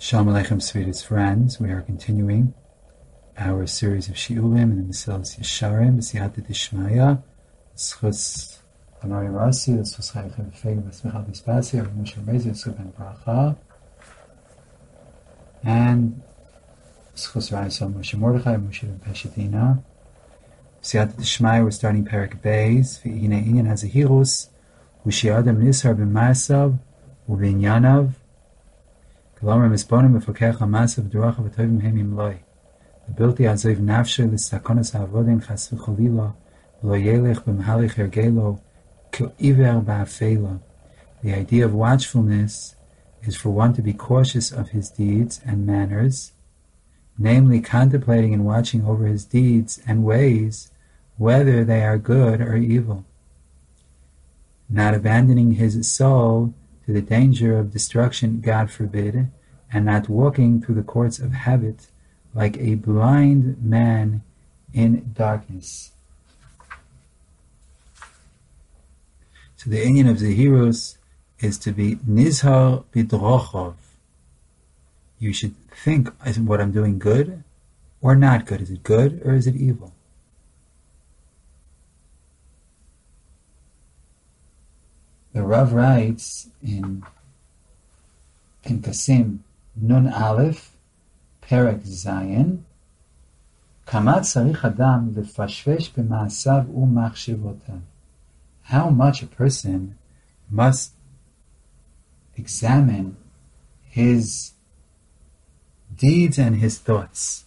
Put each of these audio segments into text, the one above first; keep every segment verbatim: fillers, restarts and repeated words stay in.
Shalom Aleichem, sweetest friends. We are continuing our series of Shiurim in the Mesilas Yesharim, B'siyata Dishmaya, Schus Amari Rasi, Schus Chayichem Feg, B'smichal B'spasi, Rav Moshe Rezi, Schus Ben Bracha, and Schus Raisel Moshe Mordechai, Moshe Ben Peshetina. B'siyata Dishmaya, we're starting Perek Beis, V'hine Inyan Hazahirus, U'shi'adam Nishar B'ma'asav, U'v'inyanav, the ability aziv nafshe l'sakonas ha'avodim chas v'cholila lo yelech b'mahalich ergelo k'iver ba'afela. The idea of watchfulness is for one to be cautious of his deeds and manners, namely contemplating and watching over his deeds and ways, whether they are good or evil, not abandoning his soul to the danger of destruction, God forbid, and not walking through the courts of habit like a blind man in darkness. So the inyan of Zehirus is to be nizhar bidrochov. You should think, is what I'm doing good or not good? Is it good or is it evil? The Rav writes in Pinkasim Nun Aleph Perek Zayin, Kamat Sarich Adam Lefashvesh B'Maasav U'Machshivotav. How much a person must examine his deeds and his thoughts.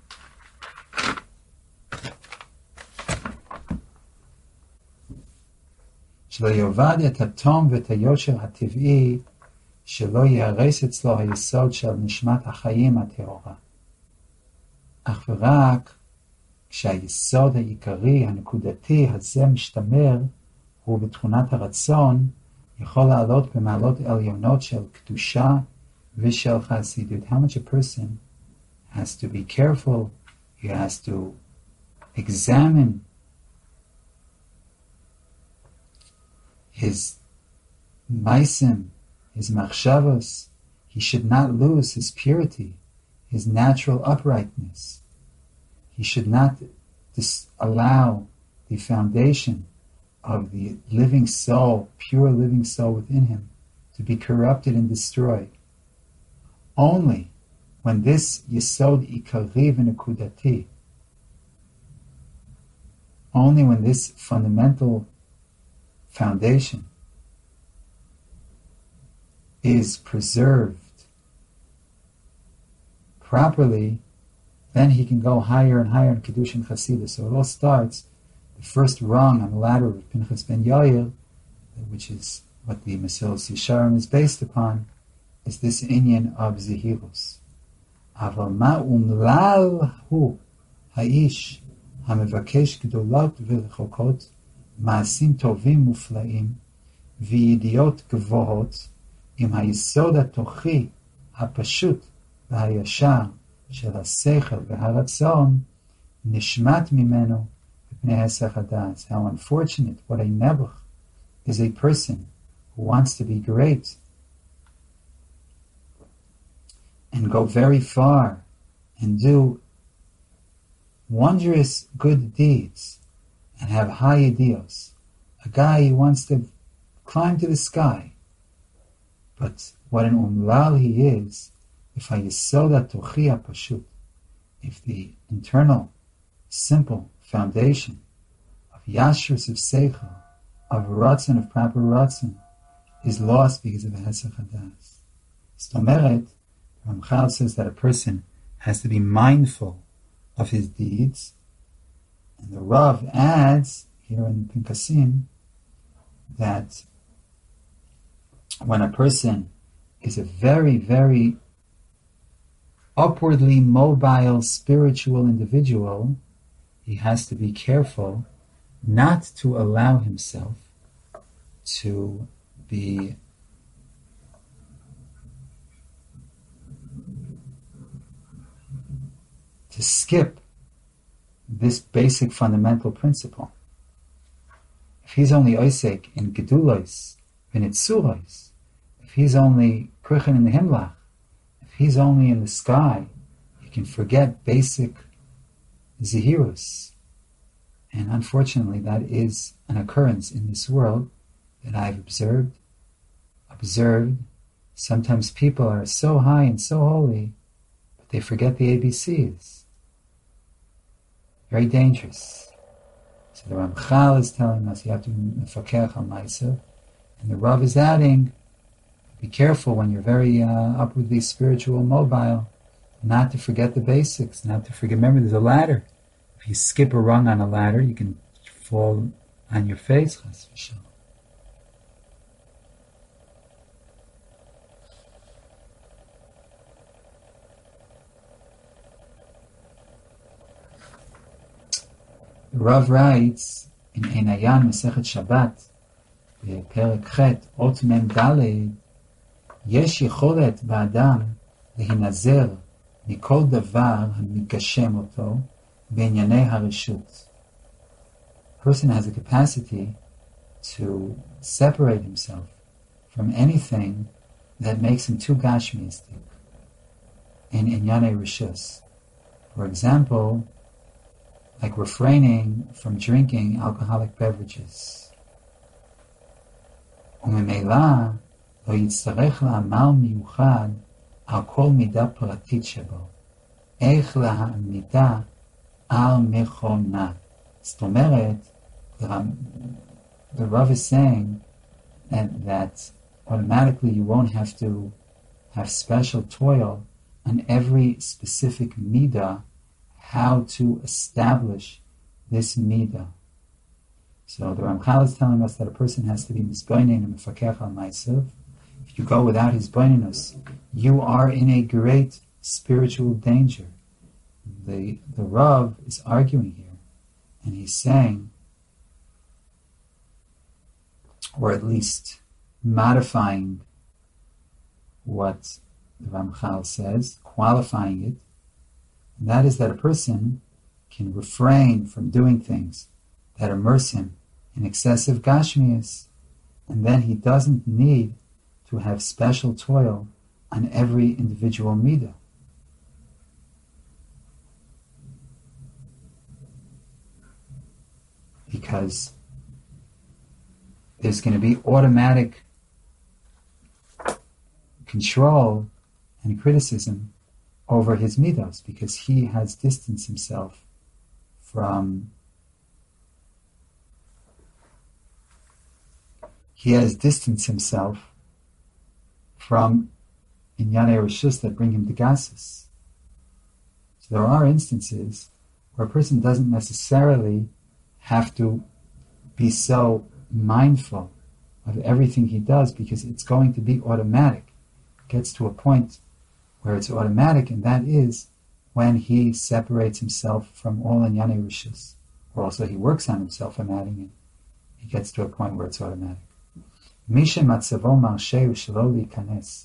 שלא יאבד את התום ואת היושר הטבעי, שלא יהרס אצלו היסוד של נשמת החיים הטהורה. אך ורק כשהיסוד העיקרי, הנקודתי הזה משתמר, הוא בתכונת הרצון, יכול לעלות במעלות עליונות של קדושה ושל חסידות. How much a person has to be careful, he has to examine his maisim, his machshavos. He should not lose his purity, his natural uprightness. He should not disallow the foundation of the living soul, pure living soul within him, to be corrupted and destroyed. Only when this yesod ikari v'nekudati, only when this fundamental foundation is preserved properly, then he can go higher and higher in Kiddush and Chassidus. So it all starts, the first rung on the ladder of Pinchas ben Yair, which is what the Mesilas Yesharim is based upon, is this inyan of Zehirus. Aval ma umlal hu ha'ish hamevakesh gdolot v'rechokot מעשים טובים מופלאים וידיעות גבוהות עם היסוד התוכי הפשוט והישר של השכל והרצון נשמט ממנו בפני הסך הדעת. How unfortunate, what a nebuch is a person who wants to be great and go very far and do wondrous good deeds and have high ideals. A guy who wants to climb to the sky. But what an umlal he is, if hayesoda tochi pashut, if the internal, simple foundation of yashrus of seichel, of ratzon, of proper ratzon, is lost because of a hesach hadas. Stomeret, Ramchal says that a person has to be mindful of his deeds. And the Rav adds here in Pinkasim that when a person is a very, very upwardly mobile spiritual individual, he has to be careful not to allow himself to be to skip this basic fundamental principle. If he's only Osek in Gedulos, in Itzuros, if he's only Krichen in the Himlach, if he's only in the sky, he can forget basic zihirus. And unfortunately, that is an occurrence in this world that I've observed. Observed. Sometimes people are so high and so holy, but they forget the A B Cs. Very dangerous. So the Ramchal is telling us you have to be mefakech al ma'asav, and the Rav is adding, be careful when you're very uh, upwardly spiritual mobile, not to forget the basics, not to forget. Remember, there's a ladder. If you skip a rung on a ladder, you can fall on your face. Chas v'shalom. The Rav writes in Einayan Masechet Shabbat, בפרק ח' אות מ' ד', יש יכולת באדם להינזר מכל דבר המגשם אותו בענייני הרשות. A person has a capacity to separate himself from anything that makes him too gashmiistic in inyanei rishus. For example, like refraining from drinking alcoholic beverages. וממילא לא יצטרך לעמל מיוחד על כל מידה פרטית שבו, איך להעמידה על מכונה. זאת אומרת, the Rav is saying that, that automatically you won't have to have special toil on every specific midah, how to establish this midah. So the Ramchal is telling us that a person has to be misboinin and mefakech al ma'asav. If you go without his boininus, you are in a great spiritual danger. The the Rav is arguing here, and he's saying, or at least modifying what the Ramchal says, qualifying it, and that is that a person can refrain from doing things that immerse him in excessive gashmias, and then he doesn't need to have special toil on every individual midah. Because there's going to be automatic control and criticism over his midos, because he has distanced himself from he has distanced himself from inyanei rishus that bring him to gasus. So there are instances where a person doesn't necessarily have to be so mindful of everything he does, because it's going to be automatic. It gets to a point where it's automatic, and that is when he separates himself from all inyanei rishus, or also he works on himself. I'm adding it. He gets to a point where it's automatic. Misha matzavo marshe u'shelo leikanes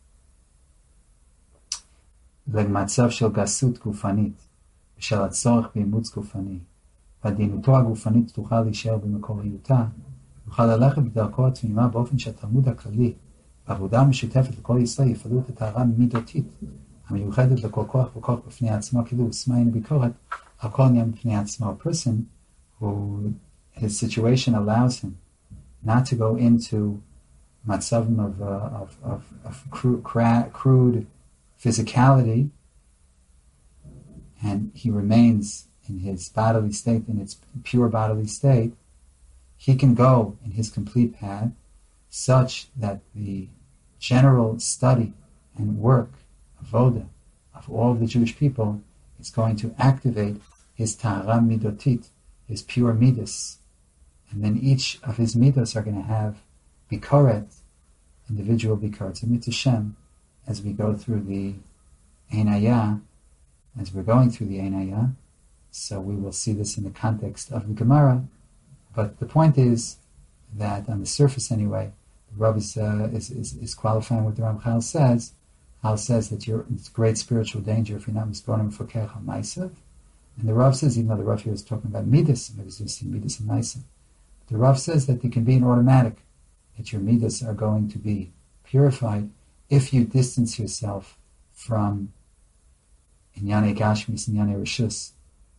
למצב של גסות גופנית ושל הצורך באימוץ גופני, ועדינותו הגופנית תוכל להישאר במקוריותה, יוכל ללכת בדרכו התמימה באופן שהתלמוד הכללי בעבודה המשותפת לכל ישראל יפעלו את הטהרה מידותית המיוחדת לכל כוח וכוח בפני עצמו, כאילו וסמאין ביקורת על כל עניין בפני עצמו. A person who his situation allows him not to go into matzavim of, uh, of, of, of crude, crude physicality, and he remains in his bodily state, in its pure bodily state, he can go in his complete path such that the general study and work, avoda, of all of the Jewish people is going to activate his tahara midotit, his pure midas. And then each of his midos are going to have bikoret, individual bikoret. So mitzvah Shem, as we go through the Einayah, as we're going through the Einayah, so we will see this in the context of the Gemara. But the point is that on the surface anyway, the Rav is, uh, is, is, is qualifying what the Ramchal says. Hal says that you're in great spiritual danger if you're not misbonim for kercha ma'asav. And the Rav says, even though the Rav here is talking about midas, maybe he's using midas and ma'asav, the Rav says that there can be an automatic, that your midas are going to be purified if you distance yourself from Inyane Gashmis, Inyane Rishus.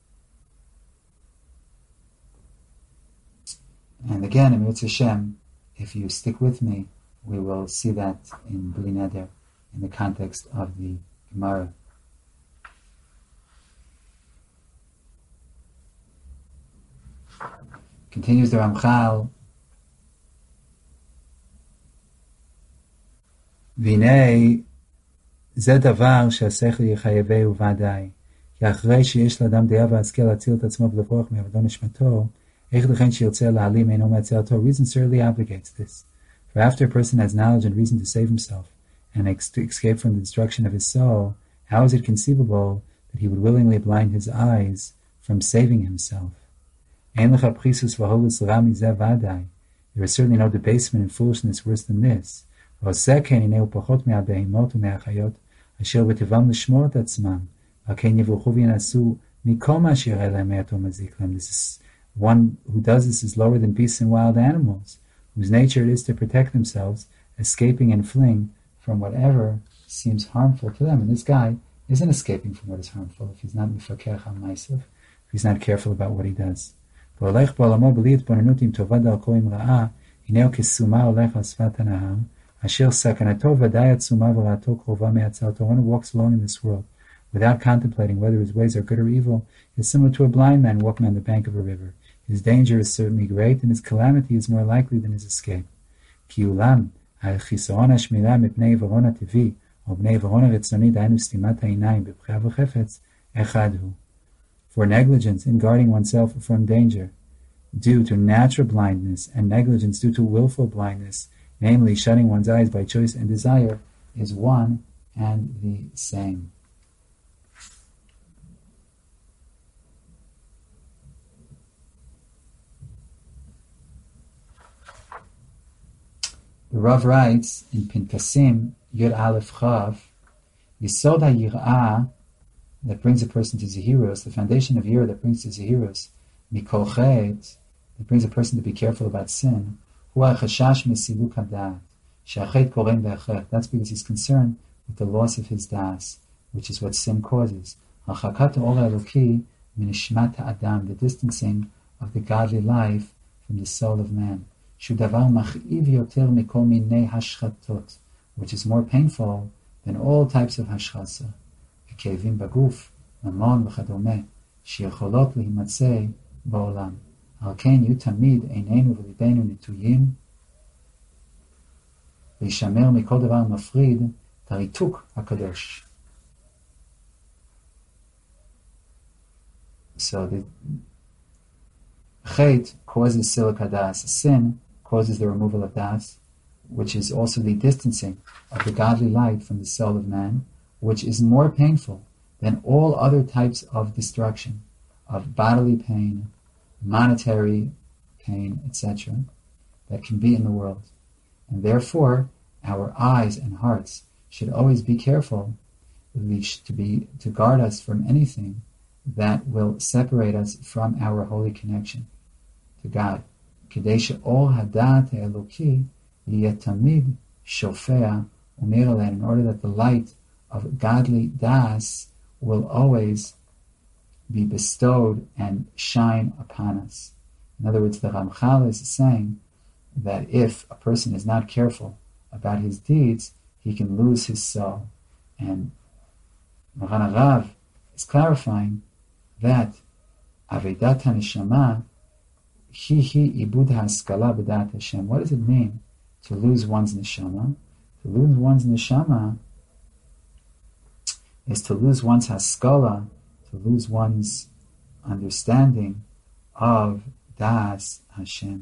And again, in Mitzvah Hashem, if you stick with me, we will see that in Bli Neder, in the context of the Gemara. Continues the Ramchal, Vinei זה דבר שהשכל יחייבהו ודאי, כי אחרי שיש לאדם דעה והשכל להציל את עצמו ולברוח מעבודו נשמתו, איך לכן שירצה להעלים אינו מהצלתו? Reason certainly obligates this. For after a person has knowledge and reason to save himself, and ex- to escape from the destruction of his soul, how is it conceivable that he would willingly blind his eyes from saving himself? Ein lecha prisus v'holus l'ra mizeh vadai. There is certainly no debasement and foolishness worse than this. ועושה כן הנה הוא פחות מהבהמות ומהחיות אשר בטבעם לשמור את עצמם, ועל כן יברכו וינעשו מכל מה שיראה להם מעט ומזיק להם. This is one who does this is lower than beasts and wild animals, whose nature it is to protect themselves, escaping and fleeing from whatever seems harmful to them. And this guy isn't escaping from what is harmful if he's not mifakech al ma'asav, if he's not careful about what he does. והולך בעולמו בלי התבוננות עם טובה דרכו עם רעה, הנה הוא כסומה הולך על שפת הנהר, אשר סכנתו ודאי עצומה ורעתו קרובה מהצלתו. One who walks along in this world without contemplating whether his ways are good or evil is similar to a blind man walking on the bank of a river. His danger is certainly great, and his calamity is more likely than his escape. כי אולם, החיסרון השמירה מפני עיוורון הטבעי, או פני עיוורון הרצוני, דהיינו סתימת העיניים בבחירה וחפץ, אחד הוא. For negligence in guarding oneself from danger, due to natural blindness, and negligence due to willful blindness, namely shutting one's eyes by choice and desire, is one and the same. The Rav writes in Pinkasim, Yud Aleph Chav, Yisod HaYir'ah, that brings a person to Zehirus, the foundation of Yirah that brings to Zehirus, Mikol Chet, that brings a person to be careful about sin, That's because he's concerned with the loss of his das, which is what sin causes. The distancing of the godly life from the soul of man, which is more painful than all types of hashchasa. כאבים בגוף, ממון וכדומה, שיכולות להימצא בעולם. על כן יהיו תמיד עינינו וליבנו נטויים, וישמר מכל דבר מפריד את הריתוק הקדוש. So the chait causes siluk hadas. Sin causes the removal of das, which is also the distancing of the godly light from the soul of man, which is more painful than all other types of destruction, of bodily pain, monetary pain, et cetera, that can be in the world. And therefore, our eyes and hearts should always be careful to be to guard us from anything that will separate us from our holy connection to God. כדי שאור הדעת האלוקי יהיה תמיד שופע ומאיר עלינו, in order that the light of godly das will always be bestowed and shine upon us. In other words, the Ramchal is saying that if a person is not careful about his deeds, he can lose his soul. And Maran Rav is clarifying that Avedat HaNeshama hi hi ibud ha'askala b'dat Hashem. What does it mean to lose one's neshama? To lose one's neshama is to lose one's haskala, to lose one's understanding of Das Hashem.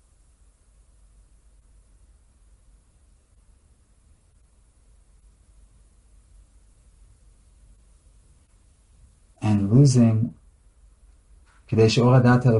And losing so you're going to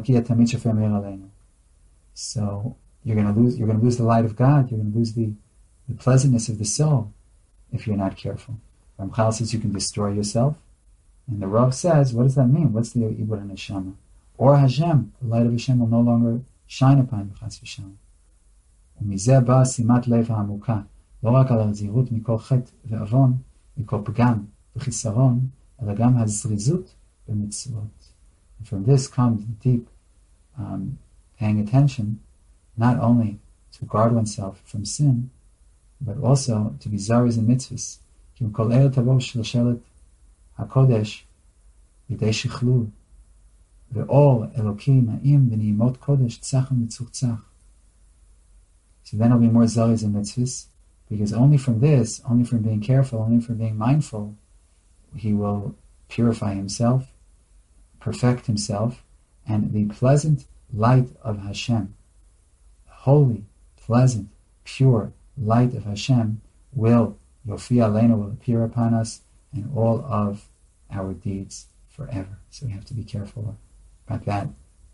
lose you're going to lose the light of God, you're going to lose the, the pleasantness of the soul if you're not careful. Ramchal says you can destroy yourself, and the Rav says, what does that mean? What's the Ibud HaNeshama? Or Hashem, the light of Hashem will no longer shine upon you, Chas v'Shalom. ומזה באה שימת לב העמוקה, לא רק על הזהירות מכל חטא ועוון, מכל פגם וחיסרון, אלא גם הזריזות במצוות. And from this comes the deep um, paying attention, not only to guard oneself from sin, but also to be zariz in mitzvahs. כי מכל אלה תבוא שלשלת הקודש לידי שכלול, ואור אלוקים נעים ונעימות קודש צח ומצוחצח. So then I'll be more zariz in mitzvahs, because only from this, only from being careful, only from being mindful, he will purify himself, perfect himself, and the pleasant light of Hashem, holy, pleasant, pure light of Hashem will, Yofi Aleinu, will appear upon us and all of our deeds forever. So we have to be careful about that.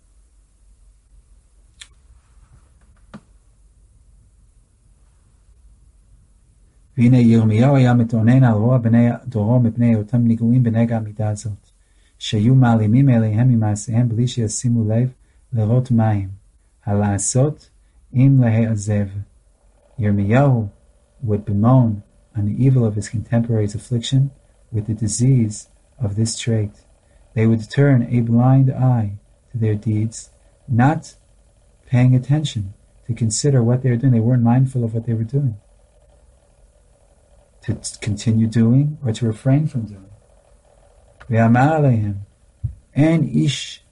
והנה ירמיהו היה מתאונן על רוע בני דורו מפני אותם ניגועים בנגע המידה הזאת, שיהיו מעלימים אליהם ממעשיהם בלי שישימו לב לראות מים, הלעשות אם להיעזב. Yirmiyahu would bemoan on the evil of his contemporaries' affliction with the disease of this trait. They would turn a blind eye to their deeds, not paying attention to consider what they were doing. They weren't mindful of what they were doing, to continue doing or to refrain from doing. ואמר עליהם, אין איש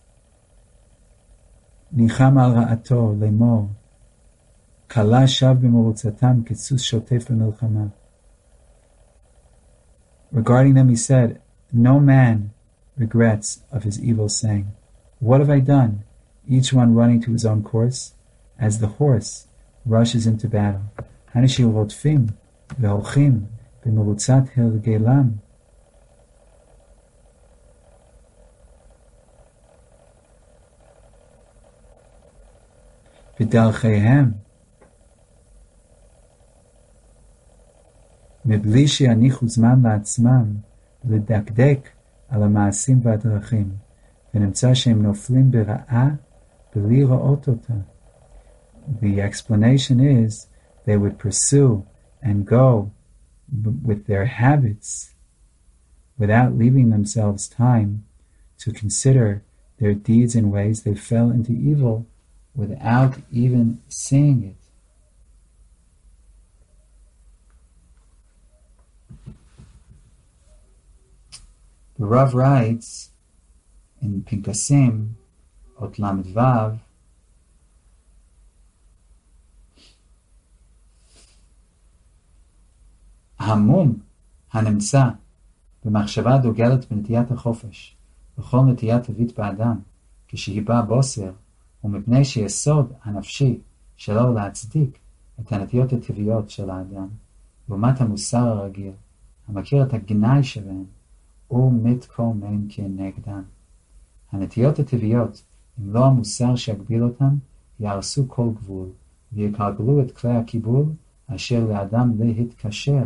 ניחם על רעתו לאמור, כלה שב במרוצתם כסוס שוטף במלחמה. Regarding them he said, no man regrets of his evil saying, what have I done? Each one running to his own course, as the horse rushes into battle. אנשים רודפים והולכים במרוצת הרגלם. בדרכיהם, מבלי שיניחו זמן לעצמם לדקדק על המעשים והדרכים, ונמצא שהם נופלים ברעה בלי ראות אותה. The explanation is they would pursue and go with their habits without leaving themselves time to consider their deeds and ways. They fell into evil without even seeing it. The Rav writes in Pinkasim, Ot Lamed Vav, המום הנמצא במחשבה דוגלת בנטיית החופש, בכל נטיית טבעית באדם, כשהיא באה בוסר, ומפני שיסוד הנפשי שלו להצדיק את הנטיות הטבעיות של האדם, לעומת המוסר הרגיל, המכיר את הגנאי שבהן, ומתקומם כנגדן. הנטיות הטבעיות, אם לא המוסר שיגביל אותם, יהרסו כל גבול, ויקלקלו את כלי הקיבול, אשר לאדם להתקשר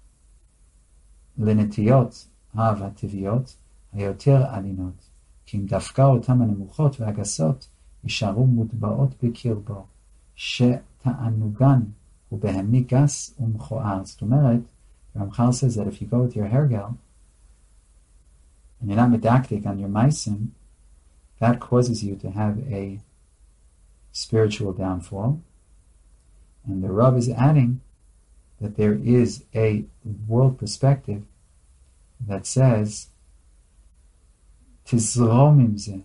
לנטיות אהב הטבעיות היותר עדינות, כי אם דווקא אותם הנמוכות והגסות יישארו מוטבעות בקרבו, שתענוגן הוא בהמי גס ומכוער. זאת אומרת, Ramchal says that if you go with your hergel, and you're not medactic on your meisim, that causes you to have a spiritual downfall. And the Rav is adding that there is a world perspective that says, Tizrom im zeh.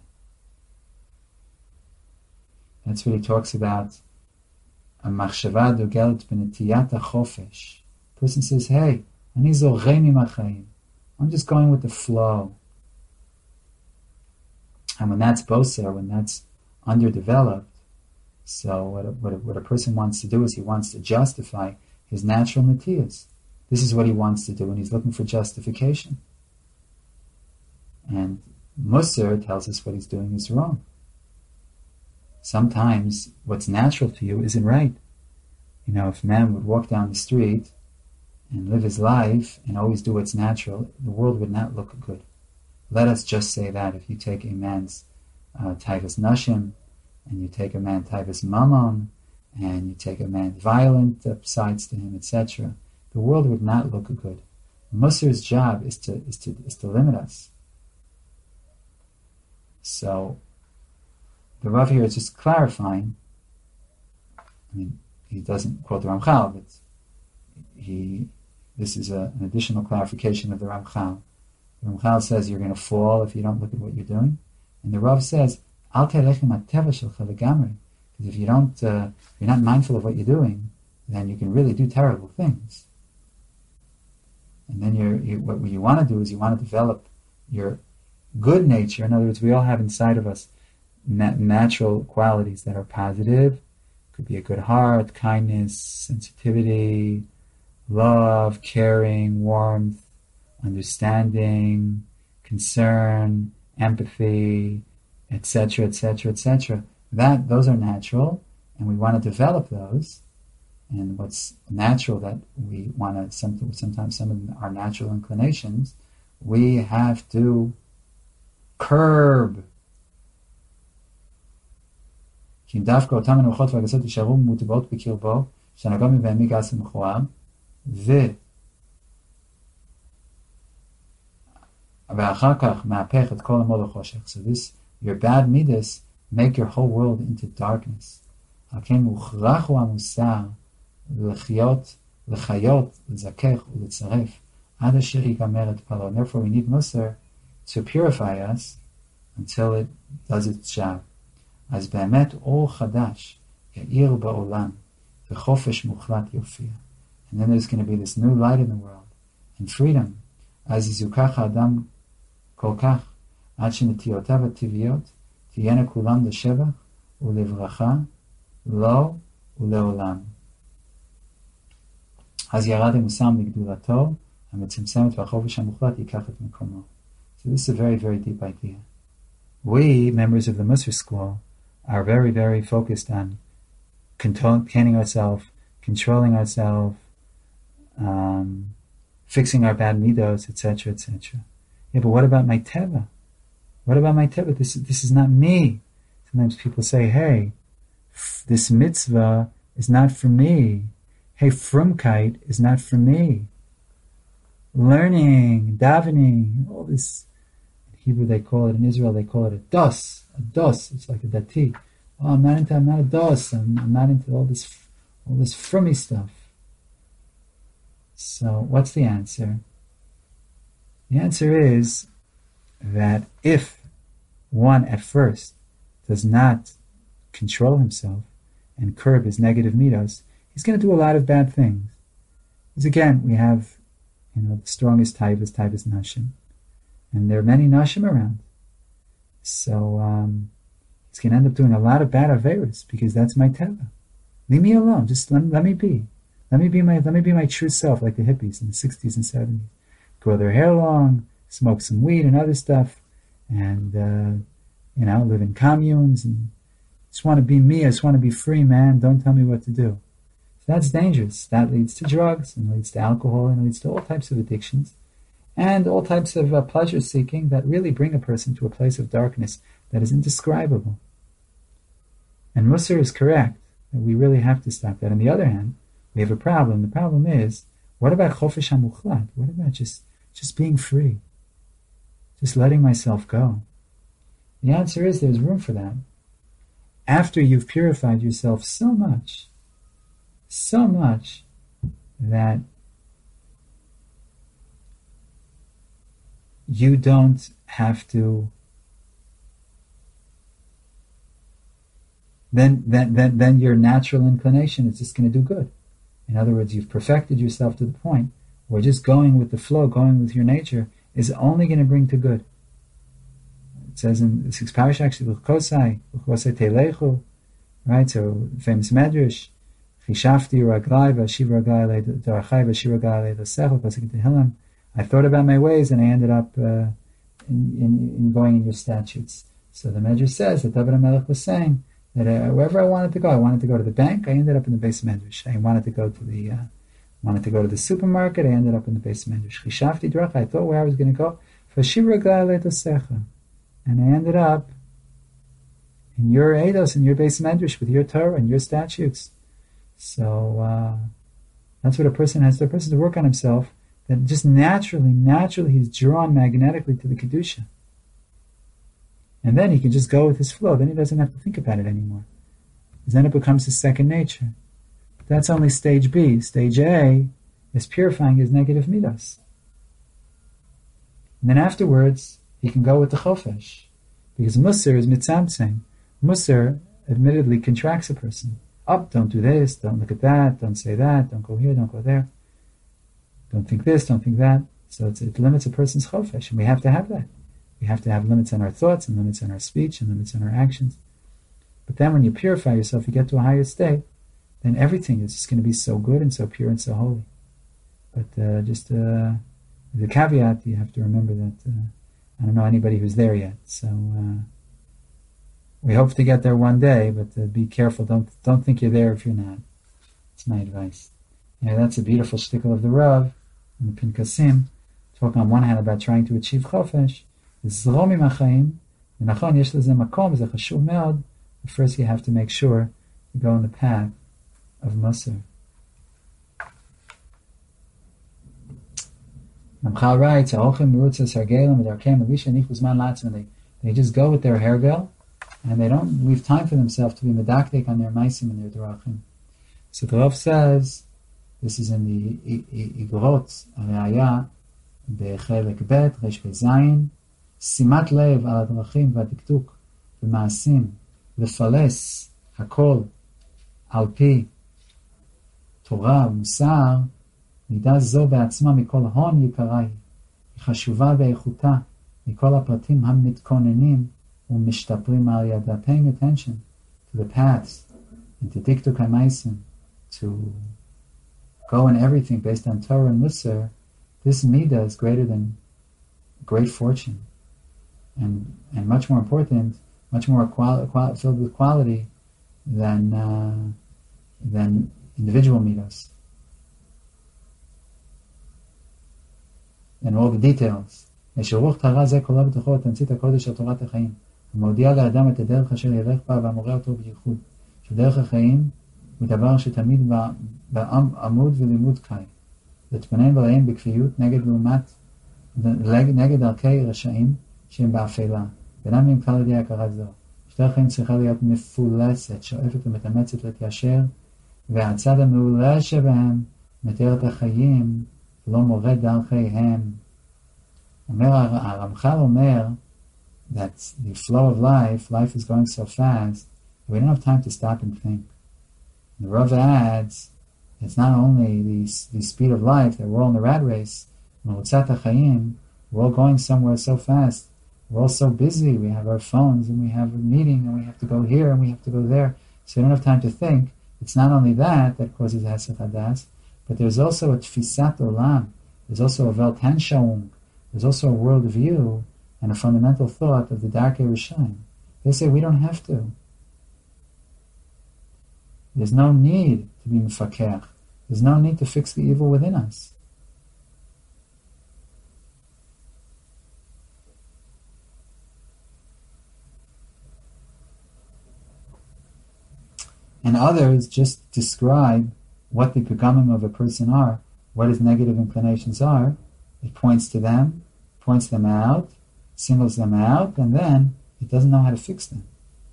That's what he talks about. A machshava dogelet b'netiyat hachofesh. Person says, hey, ani zorem im hachayim. I'm just going with the flow. And when that's boser, when that's underdeveloped, so what a, what, a, what a person wants to do is he wants to justify his natural natiyas. This is what he wants to do, and he's looking for justification. And Musar tells us what he's doing is wrong. Sometimes what's natural to you isn't right. You know, if a man would walk down the street and live his life and always do what's natural, the world would not look good. Let us just say that if you take a man's uh, taivas nashim, and you take a man taivas mammon, and you take a man violent sides to him, et cetera, the world would not look good. Musar's job is to is to is to limit us. So the Rav here is just clarifying. I mean, he doesn't quote the Ramchal, but he this is a, an additional clarification of the Ramchal. The Ramchal says you're going to fall if you don't look at what you're doing, and the Rav says Al telechem ateva shelcha legamri, because if you don't, uh, if you're not mindful of what you're doing, then you can really do terrible things. And then you're, you, what you want to do is you want to develop your good nature. In other words, we all have inside of us nat- natural qualities that are positive. Could be a good heart, kindness, sensitivity, love, caring, warmth, understanding, concern, empathy, et cetera, et cetera, et cetera. That those are natural, and we want to develop those. And what's natural that we want to, sometimes some of our natural inclinations, we have to curb. כי אם דווקא אותם הנמוכות והגסות יישארו מוטבעות בקרבו, שנגע מבהמי גס ומכוער, ו... ואחר כך מהפך את כל עמו לחושך. So this, your bad midas make your whole world into darkness. על כן מוכרח הוא המוסר לחיות, לחיות, לזכך ולצרף עד אשר ייגמר את פלו. Therefore we need Musar to purify us until it does its job. אז באמת אור חדש יאיר בעולם וחופש מוחלט יופיע. And then there's going to be this new light in the world and freedom. אז יזוכח האדם כל כך עד שנטיותיו הטבעיות תהיינה כולם לשבח ולברכה לו ולעולם. אז ירד המוסר מגדולתו המצמצמת והחופש המוחלט ייקח את מקומו. So this is a very, very deep idea. We, members of the Musar school, are very, very focused on containing ourselves, controlling ourselves, um, fixing our bad midos, et cetera, et cetera. Yeah, but what about my teva? What about my teva? This, this is not me. Sometimes people say, hey, f- this mitzvah is not for me. Hey, frumkeit is not for me. Learning, davening, all this. In Hebrew they call it, in Israel they call it a dos. A dos, it's like a dati. Oh, I'm not into, I'm not a dos. I'm, I'm not into all this, all this frummy stuff. So, what's the answer? The answer is that if one at first does not control himself and curb his negative midos, he's going to do a lot of bad things. Because again, we have, you know, the strongest type is type is nashim, and there are many nashim around. So um, he's going to end up doing a lot of bad averos because that's my teva. Leave me alone. Just let, let me be. Let me be my let me be my true self, like the hippies in the sixties and seventies. Grow their hair long, smoke some weed and other stuff, and uh, you know, live in communes and just want to be me. I just want to be free, man. Don't tell me what to do. So that's dangerous. That leads to drugs and leads to alcohol and leads to all types of addictions and all types of uh, pleasure seeking that really bring a person to a place of darkness that is indescribable. And Musar is correct that we really have to stop that. On the other hand, we have a problem. The problem is, what about chofesh hamuchlat? What about just, just being free? Just letting myself go? The answer is there's room for that. After you've purified yourself so much, so much, that you don't have to then then then, then your natural inclination is just going to do good. In other words, you've perfected yourself to the point where just going with the flow, going with your nature, is only going to bring to good. It says in the sixth parasha, actually, L'chosai, L'chosai Teilechu, right? So, famous medrash, Chishafti raglai v'ashiv raglai le'darachai v'ashiv raglai le'sechel, pasuk in Tehillim. I thought about my ways and I ended up uh, in, in, in going in your statutes. So the medrash says that David HaMelech was saying that uh, wherever I wanted to go, I wanted to go to the bank, I ended up in the base medrash. I wanted to go to the uh, wanted to go to the supermarket, I ended up in the base medrash. Chishafti drach, I thought where I was going to go, and I ended up in your eidos, in your base medrash, with your Torah and your statutes. So uh, that's what a person has. The person to work on himself that just naturally, naturally he's drawn magnetically to the Kedusha. And then he can just go with his flow. Then he doesn't have to think about it anymore. Because then it becomes his second nature. But that's only stage B. Stage A is purifying his negative midas. And then afterwards, he can go with the chofesh. Because Musar is mitzamtzem. Musar admittedly contracts a person. Up, don't do this, don't look at that, don't say that, don't go here, don't go there. Don't think this, don't think that. So it's, it limits a person's chofesh, and we have to have that. We have to have limits on our thoughts, and limits on our speech, and limits on our actions. But then when you purify yourself, you get to a higher state, then everything is just going to be so good and so pure and so holy. But uh, just uh, the caveat, you have to remember that uh, I don't know anybody who's there yet. So uh, we hope to get there one day, but uh, be careful. Don't don't think you're there if you're not. That's my advice. Yeah, that's a beautiful shtickle of the Rav and the Pinkasim, talking on one hand about trying to achieve chofesh. זרום עם החיים, ונכון, יש לזה מקום, זה חשוב מאוד, but first you have to make sure you go on the path of Musar. Ramchal writes, האורחים מרוצס הרגלים ודרכיהם מביש הניחו זמן לעצמם. They they just go with their hergel, and they don't leave time for themselves to be medakdek on their maisim and their drachim. So the Rav says, this is in the Igrot, Araya, בחלק ב', רש בזין, שימת לב על הדרכים והדקדוק במעשים, לפלס הכל על פי תורה ומוסר, מידה זו בעצמה מכל הון יקרה היא, היא חשובה באיכותה מכל הפרטים המתכוננים ומשתפרים על ידה. Paying attention to the paths and to דקדוק המעשים, to go in everything based on Torah and Musar, this midah is greater than great fortune. And and much more important, much more quali- quali- filled with quality than uh, than individual midas, and all the details. שרוח טהרה זה כולה בתוכו תמצית הקודש של תורת החיים, המודיע לאדם את הדרך אשר ילך בה והמורה אותו בייחוד. שדרך החיים הוא דבר שתמיד בעמוד ולימוד קי. להתבונן בהם בכפיות נגד לעומת נגד דרכי רשעים שהם באפלה, ואינם עם כלל ידי הכרת זו. שדרך חיים צריכה להיות מפולסת, שואפת ומתאמצת להתיישר, והצד המעולה שבהם מתאר את החיים, ולא מורד דרכיהם. אומר, הרמח"ל אומר, that the flow of life, life is going so fast, we don't have time to stop and think. The Rav adds, it's not only the, the speed of life, that we're all in the rat race, we're all going somewhere so fast, we're all so busy, we have our phones, and we have a meeting, and we have to go here, and we have to go there, so we don't have time to think. It's not only that that causes Hesed Hadas, but there's also a Tfisat Olam, there's also a Weltanschauung, there's also a world view, and a fundamental thought of the Darkei Rishayim. They say we don't have to. There's no need to be mefakech. There's no need to fix the evil within us. And others just describe what the pegamim of a person are, what his negative inclinations are. It points to them, points them out, singles them out, and then it doesn't know how to fix them.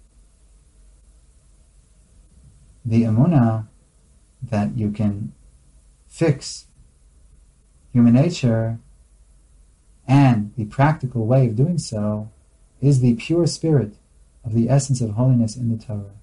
The emunah that you can fix human nature, and the practical way of doing so is the pure spirit of the essence of holiness in the Torah.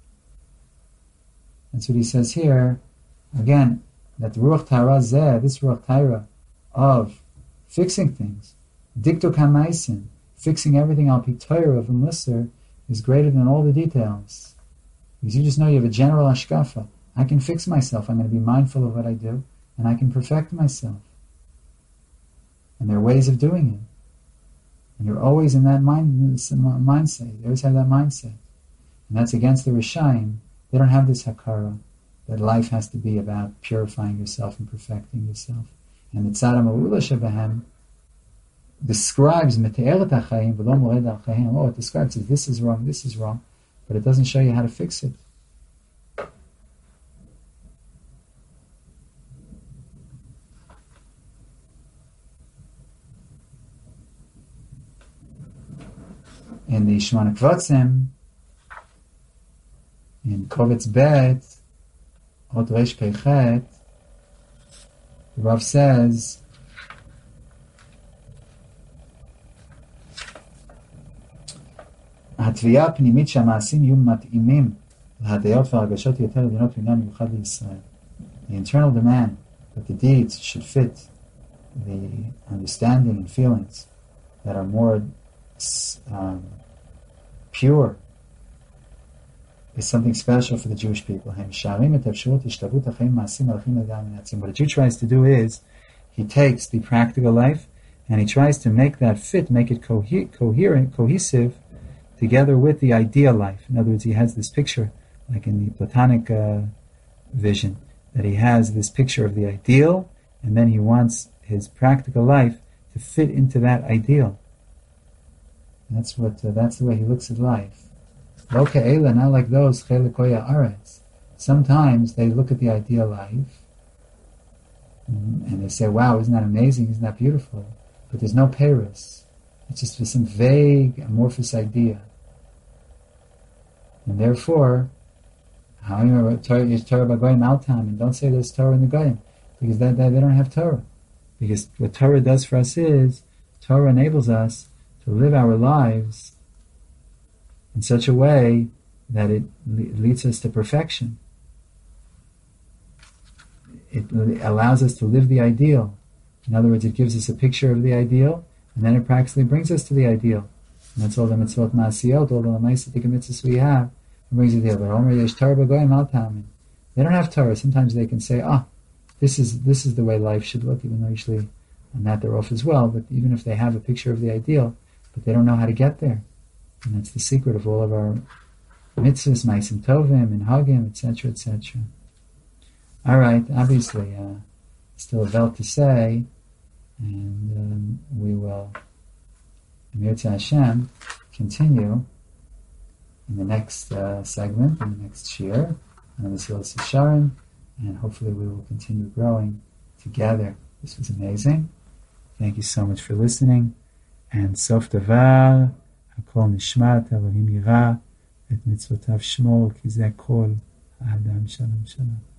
That's what he says here. Again, that the Ruach Tahara Zeh, this Ruach Tahara of fixing things, Diktuk HaMaisin, fixing everything al pi Torah of a Musar, is greater than all the details. Because you just know you have a general ashkafa. I can fix myself. I'm going to be mindful of what I do, and I can perfect myself. And there are ways of doing it. And you're always in that mind, mindset. You always have that mindset. And that's against the Rishayim. They don't have this hakara, that life has to be about purifying yourself and perfecting yourself. And the Tzad HaMa'ula Shebahem describes Mete'eret HaChaim v'lo mored al Chaim. Oh, it describes that this is wrong, this is wrong, but it doesn't show you how to fix it. in the Shemona Kvotzim, in Kovetz Bet, Ot Resh Peichet, the Rav says, התביעה הפנימית שהמעשים יהיו מתאימים להדיות והרגשות יותר עדינות ועניין מיוחד לישראל. The internal demand that the deeds should fit the understanding and feelings that are more um, pure is something special for the Jewish people. What the Jew tries to do is, he takes the practical life and he tries to make that fit, make it co- coherent, cohesive, together with the ideal life. In other words, he has this picture, like in the Platonic uh, vision, that he has this picture of the ideal, and then he wants his practical life to fit into that ideal. That's what. Uh, that's the way he looks at life. Lo ke'ela, not like those chelikoya aretz. Sometimes they look at the ideal life, and they say, "Wow, isn't that amazing? Isn't that beautiful?" But there's no Paris. It's just some vague, amorphous idea. And therefore, how you Torah Torah b'goyim altam, and don't say there's Torah in the goyim, because they, they, they don't have Torah. Because what Torah does for us is, Torah enables us to live our lives in such a way that it le- leads us to perfection. It allows us to live the ideal. In other words, it gives us a picture of the ideal, and then it practically brings us to the ideal. And that's all the mitzvot ma'asiyot, all the ma'asiyot mitzvahs we have, it brings us to the ideal. But Omer yesh Torah b'goyim al ta'amin. They don't have Torah. Sometimes they can say, ah, this is this is the way life should look, even though usually on that they're off as well. But even if they have a picture of the ideal, but they don't know how to get there. And that's the secret of all of our mitzvahs, ma'asim tovim, and hagim, et cetera, et cetera. All right, obviously, uh, still a vel to say, and um, we will, Mir Hashem, continue in the next uh, segment, in the next shir, on the Mesilas Yesharim, and hopefully we will continue growing together. This was amazing. Thank you so much for listening. And Sof Davar, Hakol Nishmat, Elohim Yira, Et Mitzvotav Shmor, Ki Zeh Kol Adam Shalom Shalom.